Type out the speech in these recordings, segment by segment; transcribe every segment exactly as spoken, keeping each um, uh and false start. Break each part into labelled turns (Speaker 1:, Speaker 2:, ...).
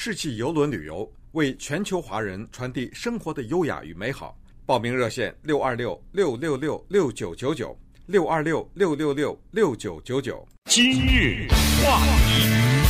Speaker 1: 世纪邮轮旅游，为全球华人传递生活的优雅与美好。报名热线六二六六六六六九九九六二六六六六六九九九。
Speaker 2: 今日话题，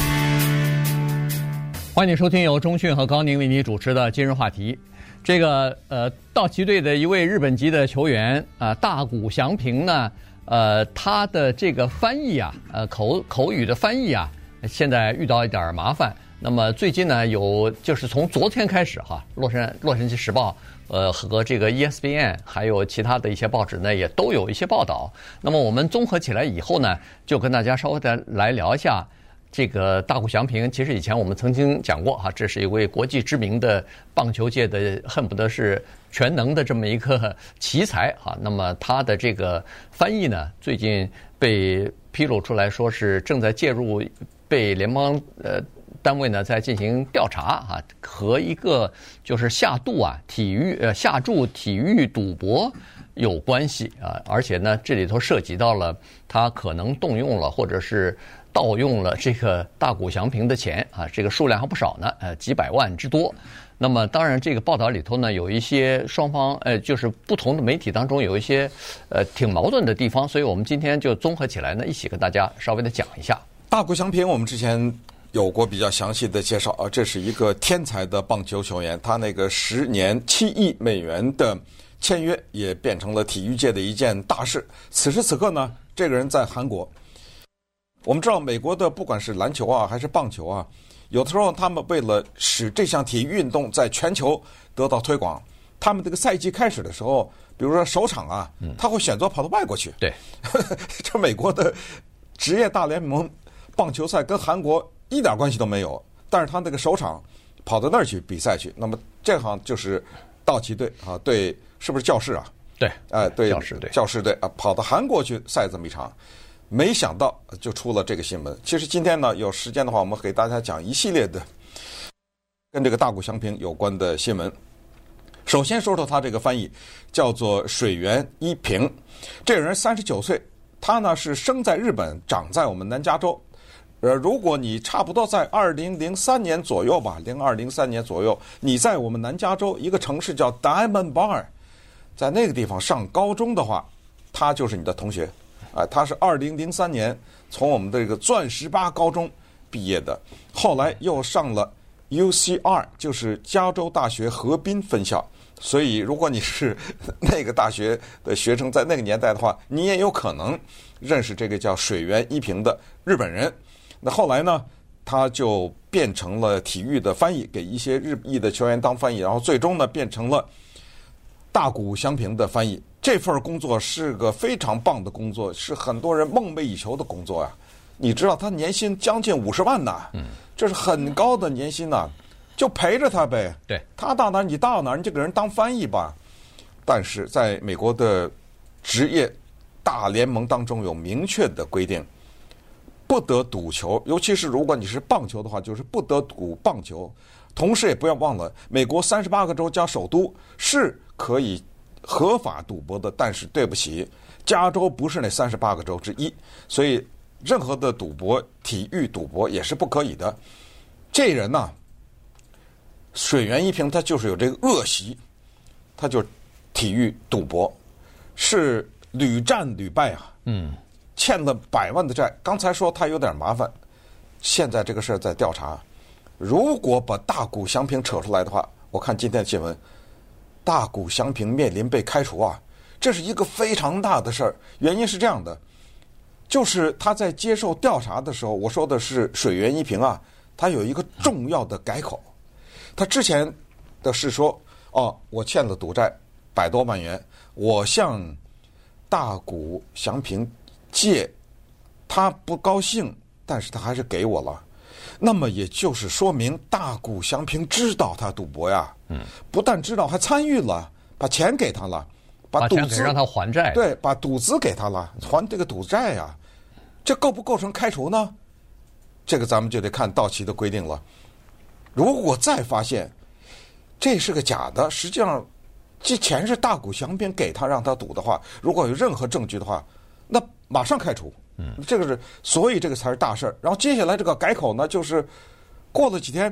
Speaker 3: 欢迎收听由钟迅和高宁为你主持的今日话题。这个呃，道奇队的一位日本籍的球员啊、呃，大谷翔平呢，呃，他的这个翻译啊，呃，口口语的翻译啊，现在遇到一点麻烦。那么最近呢，有就是从昨天开始哈，洛杉洛杉矶时报呃和这个 E S P N 还有其他的一些报纸呢，也都有一些报道。那么我们综合起来以后呢，就跟大家稍微的来聊一下这个大谷翔平。其实以前我们曾经讲过哈，这是一位国际知名的棒球界的恨不得是全能的这么一个奇才哈。那么他的这个翻译呢，最近被披露出来说是正在介入，被联邦呃。单位呢在进行调查啊，和一个就是下注啊体育呃下注体育赌博有关系啊，而且呢这里头涉及到了他可能动用了或者是盗用了这个大谷翔平的钱啊，这个数量还不少呢，呃几百万之多。那么当然这个报道里头呢有一些双方呃就是不同的媒体当中有一些呃挺矛盾的地方，所以我们今天就综合起来呢一起跟大家稍微的讲一下。
Speaker 1: 大谷翔平我们之前有过比较详细的介绍啊，这是一个天才的棒球球员，他那个十年七亿美元的签约也变成了体育界的一件大事。此时此刻呢，这个人在韩国。我们知道美国的不管是篮球啊还是棒球啊，有的时候他们为了使这项体育运动在全球得到推广，他们这个赛季开始的时候，比如说首场啊，他会选择跑到外国去。
Speaker 3: 对，
Speaker 1: 这美国的职业大联盟棒球赛跟韩国一点关系都没有，但是他那个首场跑到那儿去比赛去，那么这行就是道奇队啊，对，是不是教士啊？
Speaker 3: 对，
Speaker 1: 哎、呃，对，
Speaker 3: 教士队，
Speaker 1: 教士队啊，跑到韩国去赛这么一场，没想到就出了这个新闻。其实今天呢，有时间的话，我们给大家讲一系列的跟这个大谷翔平有关的新闻。首先说说他这个翻译，叫做水原一平，这个人三十九岁，他呢是生在日本，长在我们南加州。呃，如果你差不多在二零零三年左右吧，零二零三年左右，你在我们南加州一个城市叫 Diamond Bar， 在那个地方上高中的话，他就是你的同学，啊、呃，他是二零零三年从我们的这个钻石八高中毕业的，后来又上了 U C R， 就是加州大学河滨分校。所以，如果你是那个大学的学生，在那个年代的话，你也有可能认识这个叫水原一平的日本人。那后来呢，他就变成了体育的翻译，给一些日裔的球员当翻译，然后最终呢变成了大谷翔平的翻译。这份工作是个非常棒的工作，是很多人梦寐以求的工作呀。你知道他年薪将近五十万呐，嗯，这是很高的年薪呐，就陪着他呗。
Speaker 3: 对，
Speaker 1: 他到哪儿你到哪儿，你就给人当翻译吧。但是在美国的职业大联盟当中有明确的规定，不得赌球，尤其是如果你是棒球的话，就是不得赌棒球。同时也不要忘了，美国三十八个州加首都是可以合法赌博的，但是对不起，加州不是那三十八个州之一，所以任何的赌博、体育赌博也是不可以的。这人呢、啊，水原一平他就是有这个恶习，他就体育赌博，是屡战屡败啊。嗯。欠了百万的债，刚才说他有点麻烦，现在这个事儿在调查。如果把大谷翔平扯出来的话，我看今天的新闻，大谷翔平面临被开除啊，这是一个非常大的事儿。原因是这样的，就是他在接受调查的时候，我说的是水原一平啊，他有一个重要的改口。他之前的是说，哦，我欠了赌债百多万元，我向大谷翔平借，他不高兴，但是他还是给我了。那么也就是说明大谷翔平知道他赌博呀，嗯，不但知道，还参与了，把钱给他了，
Speaker 3: 把赌资让他还债，
Speaker 1: 对，把赌资给他了，还这个赌债呀，这构不构成开除呢？这个咱们就得看道奇的规定了。如果再发现这是个假的，实际上这钱是大谷翔平给他让他赌的话，如果有任何证据的话，那马上开除。嗯，这个是，所以这个才是大事儿。然后接下来这个改口呢，就是过了几天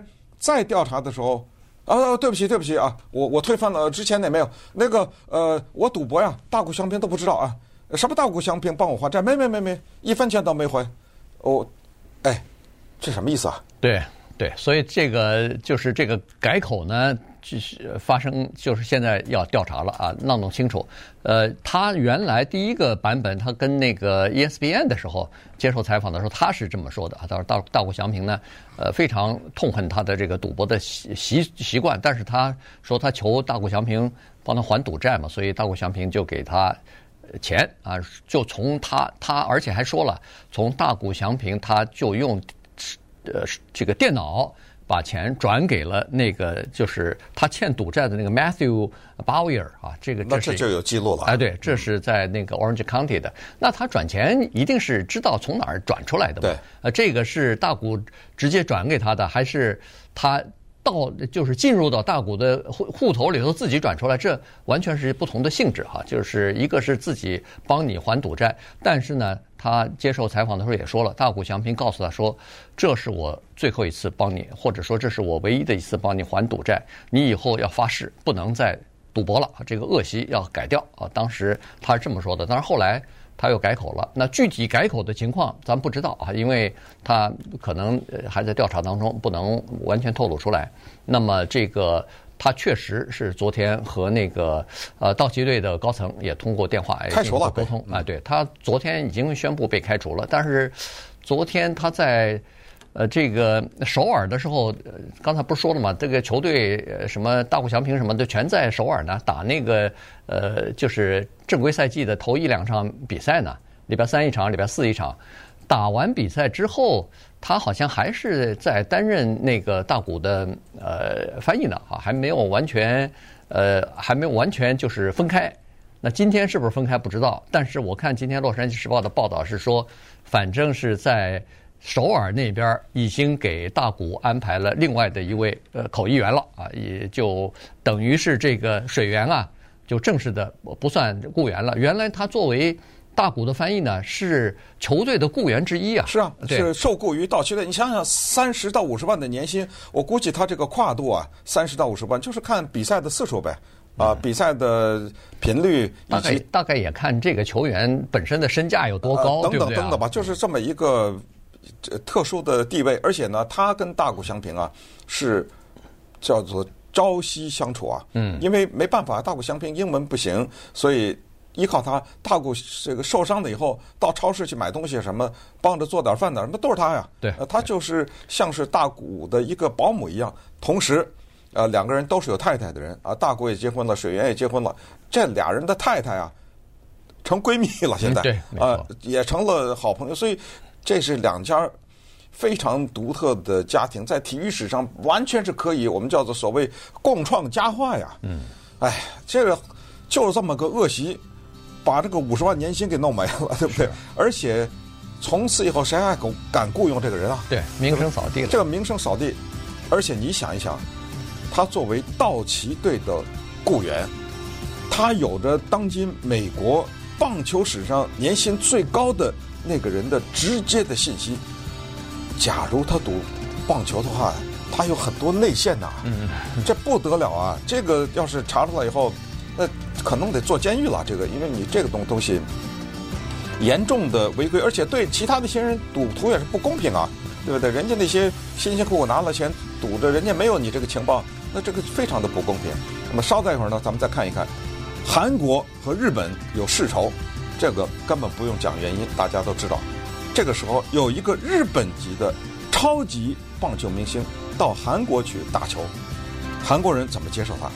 Speaker 1: 再调查的时候，啊，对不起，对不起啊，我我推翻了之前那没有那个呃，我赌博呀，大谷翔平都不知道啊，什么大谷翔平帮我还债，没没没没，一分钱都没还，哦，哎，这什么意思啊？
Speaker 3: 对对，所以这个就是这个改口呢。就是发生，就是现在要调查了啊，闹弄清楚。呃，他原来第一个版本，他跟那个 E S P N 的时候接受采访的时候，他是这么说的啊，他说大大谷翔平呢，呃，非常痛恨他的这个赌博的习习习惯，但是他说他求大谷翔平帮他还赌债嘛，所以大谷翔平就给他钱啊，就从他他，而且还说了，从大谷翔平他就用呃这个电脑。把钱转给了那个就是他欠赌债的那个 Matthew Bowyer 啊，这个
Speaker 1: 那这就有记录了。
Speaker 3: 哎，对，这是在那个 Orange County 的。那他转钱一定是知道从哪儿转出来的嘛？
Speaker 1: 对，
Speaker 3: 呃，这个是大谷直接转给他的，还是他到就是进入到大谷的户户头里头自己转出来？这完全是不同的性质哈。就是一个是自己帮你还赌债，但是呢。他接受采访的时候也说了，大谷翔平告诉他说：“这是我最后一次帮你，或者说这是我唯一的一次帮你还赌债。你以后要发誓不能再赌博了，这个恶习要改掉啊。”当时他是这么说的，但是后来他又改口了。那具体改口的情况咱不知道啊，因为他可能还在调查当中，不能完全透露出来。那么这个。他确实是昨天和那个呃道奇队的高层也通过电话
Speaker 1: 开除了
Speaker 3: 沟通啊，对他昨天已经宣布被开除了，但是昨天他在呃这个首尔的时候，刚才不是说了吗？这个球队什么大谷翔平什么的全在首尔呢，打那个呃就是正规赛季的头一两场比赛呢，礼拜三一场，礼拜四一场，打完比赛之后。他好像还是在担任那个大谷的呃翻译呢啊，还没有完全呃还没有完全就是分开。那今天是不是分开不知道，但是我看今天《洛杉矶时报》的报道是说，反正是在首尔那边已经给大谷安排了另外的一位呃口译员了啊，也就等于是这个水源啊，就正式的不算雇员了。原来他作为大谷的翻译呢，是球队的雇员之一啊。
Speaker 1: 是啊，是受雇于道奇队。你想想，三十到五十万的年薪，我估计他这个跨度啊，三十到五十万，就是看比赛的次数呗。啊，比赛的频率以及
Speaker 3: 大概也看这个球员本身的身价有多高，
Speaker 1: 呃、等等
Speaker 3: 对
Speaker 1: 等等吧，就是这么一个特殊的地位。而且呢，他跟大谷翔平啊是叫做朝夕相处啊。嗯，因为没办法，大谷翔平英文不行，所以。依靠他，大谷这个受伤了以后，到超市去买东西什么，帮着做点饭的什么都是他呀。
Speaker 3: 对，
Speaker 1: 呃，他就是像是大谷的一个保姆一样。同时，呃，两个人都是有太太的人啊，大谷也结婚了，水源也结婚了，这俩人的太太啊，成闺蜜了，现在、
Speaker 3: 嗯、对，
Speaker 1: 啊、呃，也成了好朋友。所以这是两家非常独特的家庭，在体育史上完全是可以我们叫做所谓共创佳话呀。嗯，哎，这个就是这么个恶习。把这个五十万年薪给弄没了，对不对？而且从此以后，谁还敢敢雇佣这个人啊？
Speaker 3: 对，名声扫地了。
Speaker 1: 这个名声扫地，而且你想一想，他作为道奇队的雇员，他有着当今美国棒球史上年薪最高的那个人的直接的信息。假如他赌棒球的话，他有很多内线呐、啊，嗯，这不得了啊！这个要是查出来以后。那可能得坐监狱了，这个，因为你这个东东西严重的违规，而且对其他那些人赌徒也是不公平啊，对不对？人家那些辛辛苦苦拿了钱赌着，人家没有你这个情报，那这个非常的不公平。那么稍待一会儿呢，咱们再看一看，韩国和日本有世仇，这个根本不用讲原因，大家都知道。这个时候有一个日本籍的超级棒球明星到韩国去打球，韩国人怎么接受他？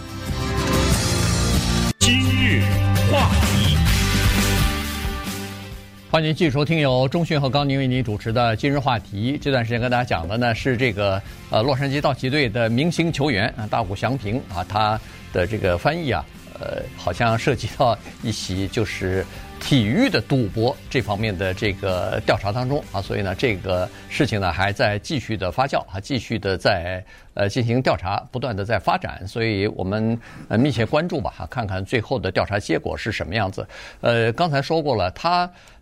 Speaker 2: 今日话题，
Speaker 3: 欢迎继续收听由钟迅和高宁为您主持的今日话题。这段时间跟大家讲的呢是这个呃洛杉矶道奇队的明星球员啊大谷翔平啊，他的这个翻译啊，呃好像涉及到一起就是体育的赌博这方面的这个调查当中啊，所以呢这个事情呢还在继续的发酵啊，继续的在呃进行调查，不断的在发展，所以我们呃密切关注吧哈，看看最后的调查结果是什么样子。呃，刚才说过了，他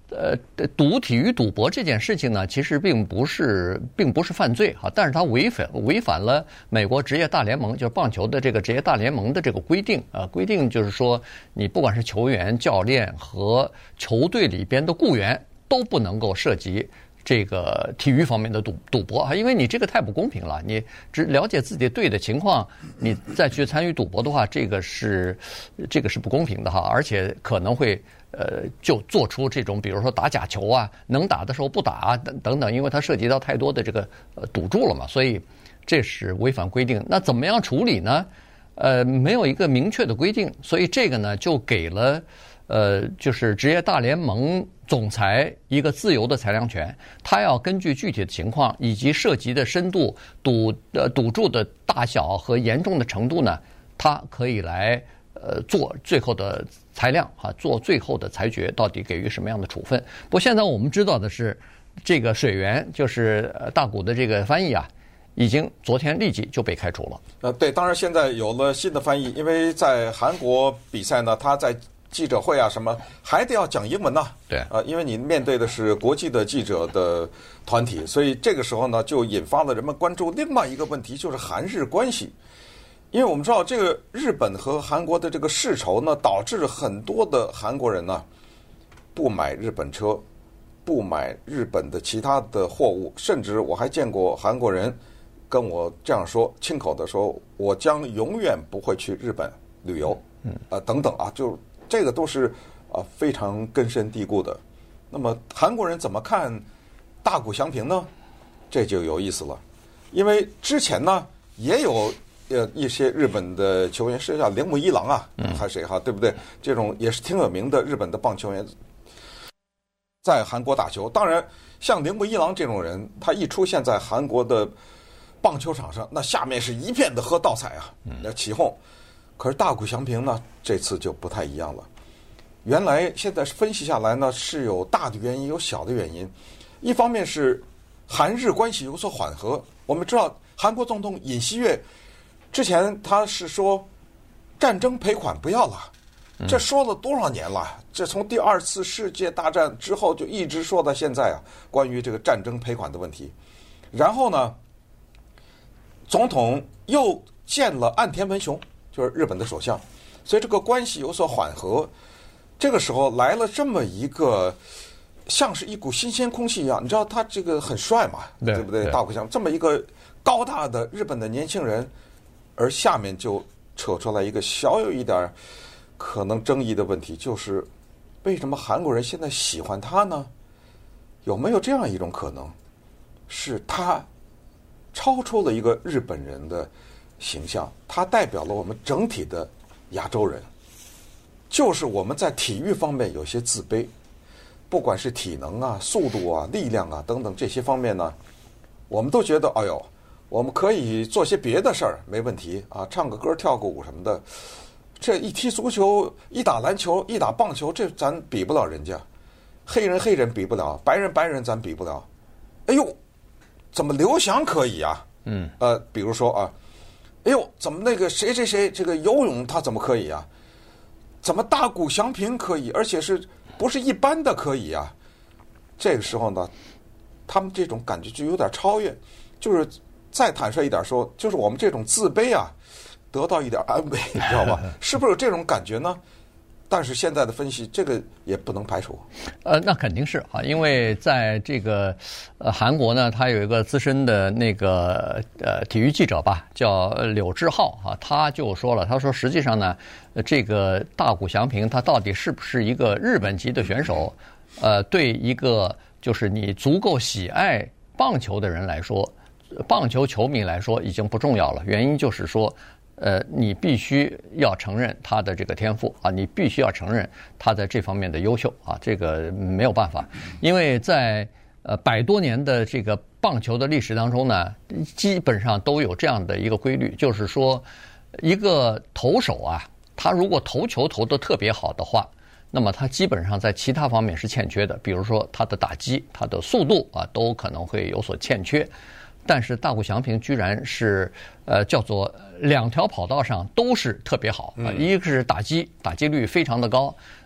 Speaker 3: 呃，赌体育赌博这件事情呢，其实并不是并不是犯罪哈，但是它违反违反了美国职业大联盟，就是棒球的这个职业大联盟的这个规定啊，规定就是说，你不管是球员、教练和球队里边的雇员都不能够涉及这个体育方面的赌赌博啊，因为你这个太不公平了。你只了解自己队的情况，你再去参与赌博的话，这个是这个是不公平的哈，而且可能会呃就做出这种，比如说打假球啊，能打的时候不打啊，等等等，因为它涉及到太多的这个呃赌注了嘛，所以这是违反规定。那怎么样处理呢？呃，没有一个明确的规定，所以这个呢就给了。呃，就是职业大联盟总裁一个自由的裁量权，他要根据具体的情况以及涉及的深度、赌呃赌注的大小和严重的程度呢，他可以来呃做最后的裁量啊，做最后的裁决，到底给予什么样的处分。不过现在我们知道的是，这个水源就是大谷的这个翻译啊，已经昨天立即就被开除了。
Speaker 1: 呃，对，当然现在有了新的翻译，因为在韩国比赛呢，他在记者会啊，什么还得要讲英文呐？
Speaker 3: 对，
Speaker 1: 呃，因为你面对的是国际的记者的团体，所以这个时候呢，就引发了人们关注另外一个问题，就是韩日关系。因为我们知道，这个日本和韩国的这个世仇呢，导致很多的韩国人呢不买日本车，不买日本的其他的货物，甚至我还见过韩国人跟我这样说，亲口的说，我将永远不会去日本旅游，嗯，啊、呃、等等啊，就。这个都是啊非常根深蒂固的。那么韩国人怎么看大谷翔平呢？这就有意思了，因为之前呢也有呃一些日本的球员，是叫铃木一郎啊，还是谁哈，对不对？这种也是挺有名的日本的棒球员，在韩国打球。当然，像铃木一郎这种人，他一出现在韩国的棒球场上，那下面是一片的喝倒彩啊，那起哄。可是大谷翔平呢，这次就不太一样了。原来现在分析下来呢，是有大的原因，有小的原因。一方面是韩日关系有所缓和。我们知道韩国总统尹锡悦之前他是说战争赔款不要了，这说了多少年了？这从第二次世界大战之后就一直说到现在啊，关于这个战争赔款的问题。然后呢，总统又见了岸田文雄。就是日本的首相，所以这个关系有所缓和。这个时候来了这么一个，像是一股新鲜空气一样。你知道他这个很帅嘛， 对, 对不对？大谷翔这么一个高大的日本的年轻人，而下面就扯出来一个小有一点可能争议的问题，就是为什么韩国人现在喜欢他呢？有没有这样一种可能，是他超出了一个日本人的形象，它代表了我们整体的亚洲人，就是我们在体育方面有些自卑，不管是体能啊、速度啊、力量啊等等这些方面呢，我们都觉得，哎呦，我们可以做些别的事儿，没问题啊，唱个歌、跳个舞什么的。这一踢足球、一打篮球、一打棒球，这咱比不了人家，黑人黑人比不了，白人白人咱比不了。哎呦，怎么刘翔可以啊？嗯，呃，比如说啊。哎呦，怎么那个谁谁谁这个游泳他怎么可以啊？怎么大谷翔平可以，而且是不是一般的可以啊？这个时候呢，他们这种感觉就有点超越，就是再坦率一点说，就是我们这种自卑啊，得到一点安慰，你知道吧？是不是有这种感觉呢？但是现在的分析，这个也不能排除。
Speaker 3: 呃，那肯定是啊，因为在这个呃韩国呢，他有一个资深的那个呃体育记者吧，叫柳志浩啊，他就说了，他说实际上呢，这个大谷翔平他到底是不是一个日本籍的选手，呃，对一个就是你足够喜爱棒球的人来说，棒球球迷来说已经不重要了。原因就是说。呃，你必须要承认他的这个天赋啊，你必须要承认他在这方面的优秀啊，这个没有办法，因为在呃百多年的这个棒球的历史当中呢，基本上都有这样的一个规律，就是说，一个投手啊，他如果投球投得特别好的话，那么他基本上在其他方面是欠缺的，比如说他的打击、他的速度啊，都可能会有所欠缺。但是大谷翔平居然是呃叫做两条跑道上都是特别好啊，一个是打击打击率非常的高，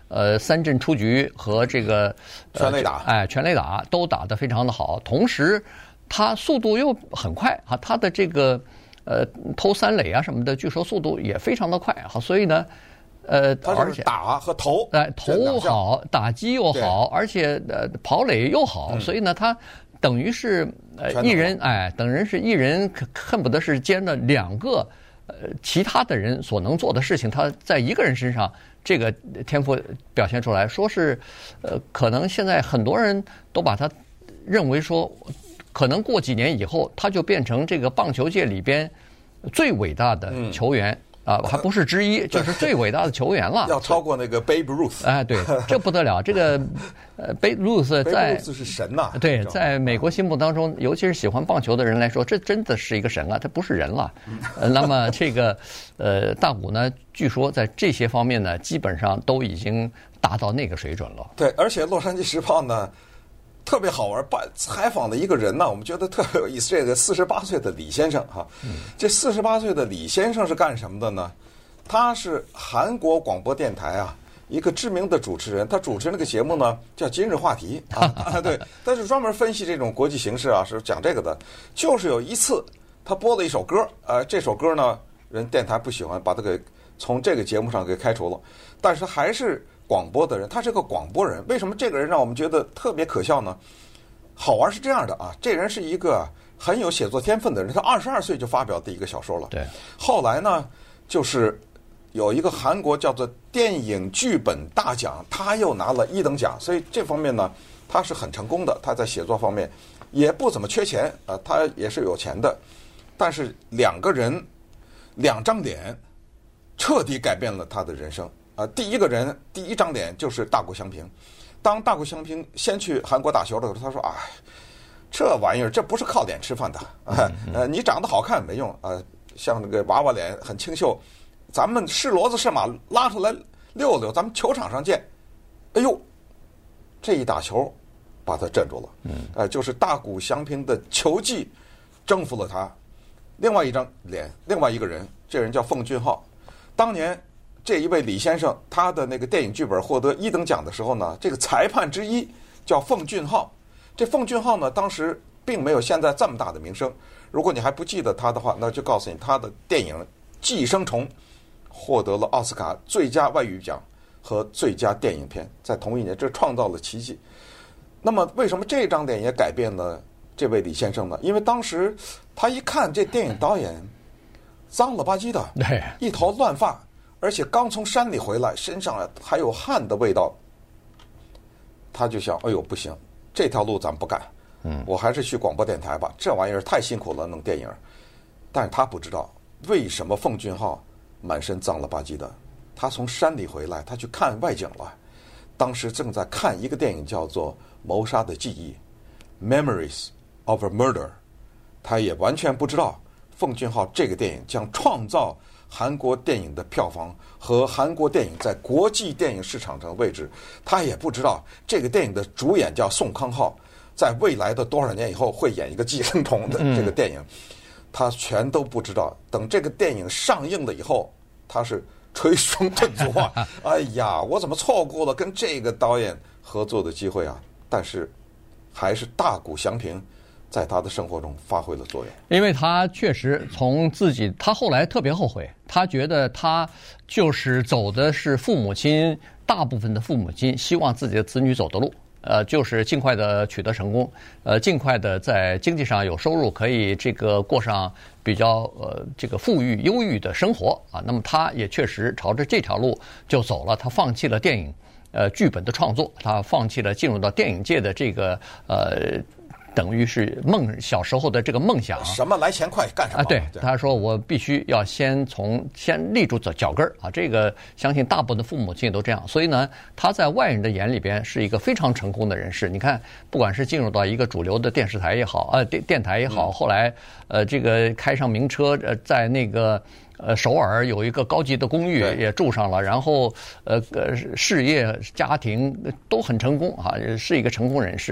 Speaker 3: 呃三振出局和这个、
Speaker 1: 呃、全垒打，
Speaker 3: 哎，全垒打都打得非常的好，同时他速度又很快啊，他的这个呃投三垒啊什么的，据说速度也非常的快，好，所以呢。呃，而且
Speaker 1: 打和投，
Speaker 3: 哎、呃，投好，打击又好，而且呃跑垒又好，嗯、所以呢，他等于是呃一人哎，等人是一人恨不得是兼了两个呃其他的人所能做的事情，他在一个人身上这个天赋表现出来，说是呃可能现在很多人都把他认为说，可能过几年以后他就变成这个棒球界里边最伟大的球员。嗯啊，还不是之一，就是最伟大的球员了，
Speaker 1: 要超过那个 Babe Ruth。
Speaker 3: 哎，对，这不得了，这个呃 Babe Ruth 在
Speaker 1: Babe Ruth 是神呐、啊。
Speaker 3: 对，在美国心目当中，尤其是喜欢棒球的人来说，这真的是一个神啊，他不是人了。呃、那么这个呃大谷呢，据说在这些方面呢，基本上都已经达到那个水准了。
Speaker 1: 对，而且《洛杉矶时报》呢。特别好玩，采访的一个人呢，我们觉得特别有意思。这个四十八岁的李先生哈，这四十八岁的李先生是干什么的呢？他是韩国广播电台啊一个知名的主持人，他主持那个节目呢叫《今日话题》啊，对，他是专门分析这种国际形势啊，是讲这个的。就是有一次他播了一首歌，呃，这首歌呢人电台不喜欢，把他给从这个节目上给开除了，但是还是。广播的人，他是个广播人。为什么这个人让我们觉得特别可笑呢？好玩是这样的啊，这人是一个很有写作天分的人，他二十二岁就发表第一个小说了。
Speaker 3: 对，
Speaker 1: 后来呢，就是有一个韩国叫做电影剧本大奖，他又拿了一等奖，所以这方面呢，他是很成功的。他在写作方面也不怎么缺钱啊，他也是有钱的。但是两个人，两张脸，彻底改变了他的人生。啊，第一个人，第一张脸就是大谷翔平。当大谷翔平先去韩国打球的时候，他说：“哎，这玩意儿这不是靠脸吃饭的，啊、呃，你长得好看没用啊，像那个娃娃脸很清秀，咱们是骡子是马拉出来溜溜，咱们球场上见。”哎呦，这一打球把他镇住了。嗯，呃，就是大谷翔平的球技征服了他。另外一张脸，另外一个人，这人叫奉俊昊，当年。这一位李先生，他的那个电影剧本获得一等奖的时候呢，这个裁判之一叫奉俊昊。这奉俊昊呢，当时并没有现在这么大的名声。如果你还不记得他的话，那就告诉你，他的电影《寄生虫》获得了奥斯卡最佳外语奖和最佳电影片，在同一年，这创造了奇迹。那么，为什么这张脸也改变了这位李先生呢？因为当时他一看这电影导演脏了吧唧的，
Speaker 3: 对，
Speaker 1: 一头乱发。而且刚从山里回来，身上还有汗的味道，他就想：哎呦，不行，这条路咱不干，嗯，我还是去广播电台吧。这玩意儿太辛苦了，弄电影。但是他不知道为什么奉俊昊满身脏了吧唧的。他从山里回来，他去看外景了。当时正在看一个电影，叫做《谋杀的记忆》（Memories of a Murder）。他也完全不知道奉俊昊这个电影将创造。韩国电影的票房和韩国电影在国际电影市场上的位置，他也不知道这个电影的主演叫宋康昊，在未来的多少年以后会演一个寄生虫的这个电影，他全都不知道。等这个电影上映了以后，他是捶胸顿足啊！哎呀，我怎么错过了跟这个导演合作的机会啊？但是还是大谷翔平。在他的生活中发挥了作用，
Speaker 3: 因为他确实从自己，他后来特别后悔，他觉得他就是走的是父母亲，大部分的父母亲希望自己的子女走的路，呃，就是尽快的取得成功，呃，尽快的在经济上有收入，可以这个过上比较呃这个富裕优裕的生活啊。那么他也确实朝着这条路就走了，他放弃了电影呃剧本的创作，他放弃了进入到电影界的这个呃。等于是梦小时候的这个梦想，
Speaker 1: 什么来钱快干什么
Speaker 3: 啊？对，他说我必须要先从先立住脚跟儿啊，这个相信大部分的父母亲都这样，所以呢，他在外人的眼里边是一个非常成功的人士。你看，不管是进入到一个主流的电视台也好，呃，电电台也好，后来呃这个开上名车，呃，在那个。呃，首尔有一个高级的公寓也住上了，然后呃呃，事业、家庭都很成功啊，是一个成功人士。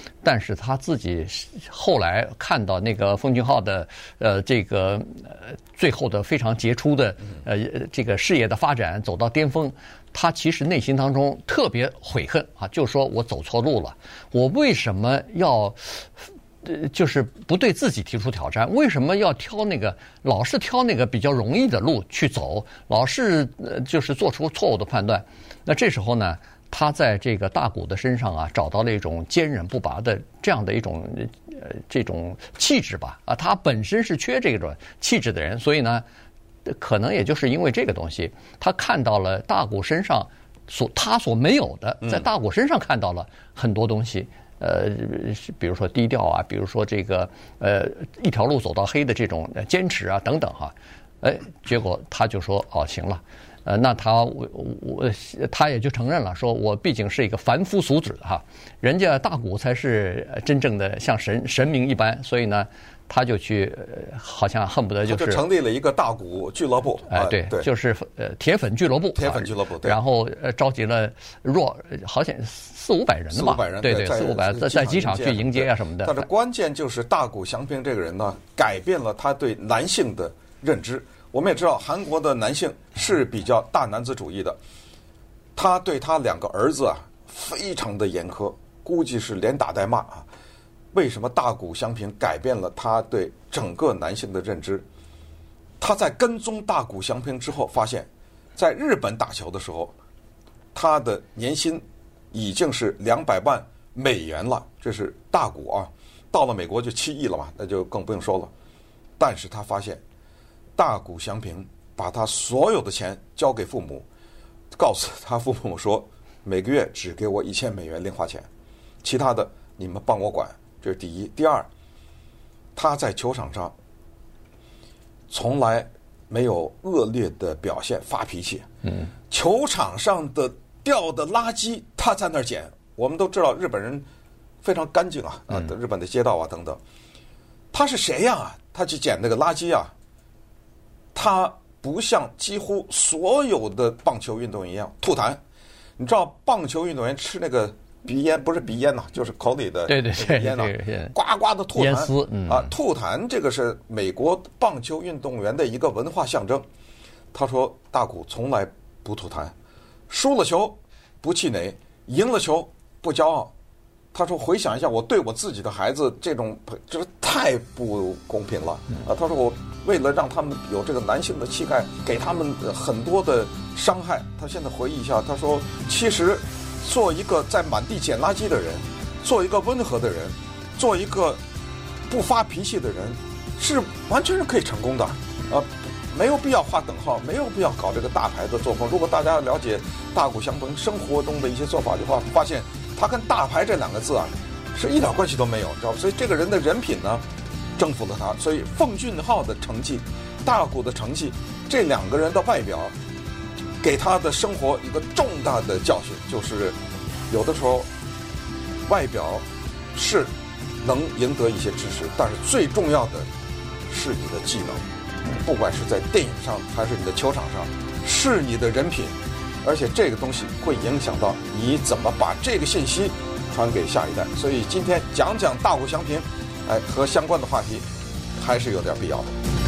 Speaker 3: 但是他自己后来看到那个奉俊昊的呃这个呃最后的非常杰出的呃这个事业的发展走到巅峰，他其实内心当中特别悔恨啊，就说我走错路了，我为什么要？呃，就是不对自己提出挑战，为什么要挑那个老是挑那个比较容易的路去走，老是呃就是做出错误的判断？那这时候呢，他在这个大谷的身上啊，找到了一种坚韧不拔的这样的一种呃这种气质吧。啊，他本身是缺这种气质的人，所以呢，可能也就是因为这个东西，他看到了大谷身上所他所没有的，在大谷身上看到了很多东西。呃，比如说低调啊，比如说这个呃一条路走到黑的这种坚持啊等等哈，哎，结果他就说哦行了，呃那他我我他也就承认了，说我毕竟是一个凡夫俗子哈，人家大谷才是真正的像神神明一般，所以呢。他就去，呃，好像恨不得就是
Speaker 1: 就成立了一个大谷俱乐部，
Speaker 3: 哎、呃，对，对就是呃铁粉俱乐部，
Speaker 1: 铁粉俱乐部，对。
Speaker 3: 然后呃召集了弱，好像四五百人的吧，
Speaker 1: 四五百人，
Speaker 3: 对对，四五百在在机场去迎接啊什么的。
Speaker 1: 但是关键就是大谷翔平这个人呢，改变了他对男性的认知。我们也知道，韩国的男性是比较大男子主义的，他对他两个儿子啊非常的严苛，估计是连打带骂啊。为什么大谷翔平改变了他对整个男性的认知？他在跟踪大谷翔平之后，发现，在日本打球的时候，他的年薪已经是两百万美元了，这是大谷啊。到了美国就七亿了嘛，那就更不用说了。但是他发现，大谷翔平把他所有的钱交给父母，告诉他父母说，每个月只给我一千美元零花钱，其他的你们帮我管。这是第一。第二，他在球场上从来没有恶劣的表现，发脾气。嗯，球场上的掉的垃圾，他在那儿捡。我们都知道日本人非常干净啊，啊，日本的街道啊等等。他是谁呀、啊？他去捡那个垃圾啊？他不像几乎所有的棒球运动员一样吐痰。你知道棒球运动员吃那个鼻烟，不是鼻烟呐、啊，就是口里的
Speaker 3: 对对对
Speaker 1: 烟呐、啊，呱呱的吐
Speaker 3: 痰。
Speaker 1: 痰、
Speaker 3: 嗯、
Speaker 1: 啊，吐痰这个是美国棒球运动员的一个文化象征。他说大谷从来不吐痰，输了球不气馁，赢了球不骄傲。他说回想一下，我对我自己的孩子这种就是太不公平了啊！他说我为了让他们有这个男性的气概，给他们很多的伤害。他现在回忆一下，他说其实做一个在满地捡垃圾的人，做一个温和的人，做一个不发脾气的人，是完全是可以成功的啊！没有必要画等号，没有必要搞这个大牌的作风。如果大家了解大谷翔平生活中的一些做法的话，发现他跟大牌这两个字啊是一点关系都没有，知道吧？所以这个人的人品呢征服了他。所以奉俊昊的成绩，大谷的成绩，这两个人的外表给他的生活一个重大的教训，就是有的时候外表是能赢得一些支持，但是最重要的是你的技能，不管是在电影上还是你的球场上，是你的人品。而且这个东西会影响到你怎么把这个信息传给下一代。所以今天讲讲大谷翔平，哎，和相关的话题还是有点必要的。